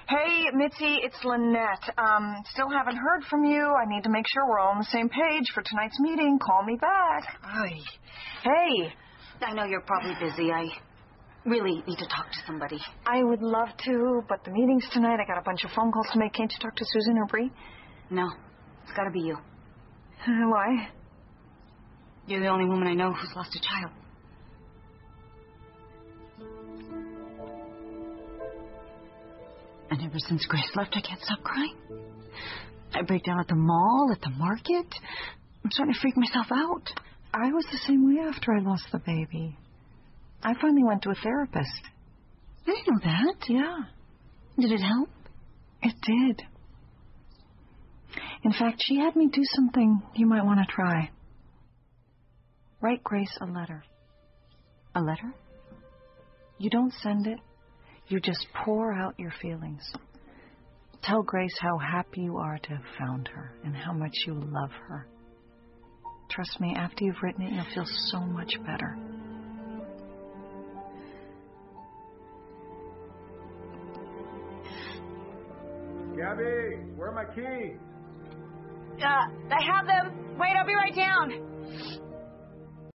Hey, Mitzi, it's Lynette. Still haven't heard from you. I need to make sure we're all on the same page for tonight's meeting. Call me back. Ay. Hey. I know you're probably busy. I really need to talk to somebody. I would love to, but the meeting's tonight. I got a bunch of phone calls to make. Can't you talk to Susan or Bree? No, it's got to be you. Why? You're the only woman I know who's lost a child. And ever since Grace left, I can't stop crying. I break down at the mall, at the market. I'm starting to freak myself out. I was the same way after I lost the baby. I finally went to a therapist. I didn't know that. Yeah. Did it help? It did. In fact, she had me do something you might want to try. Write Grace a letter. A letter? You don't send it. You just pour out your feelings. Tell Grace how happy you are to have found her and how much you love her. Trust me, after you've written it, you'll feel so much better. Gabby, where are my keys? I have them. Wait, I'll be right down.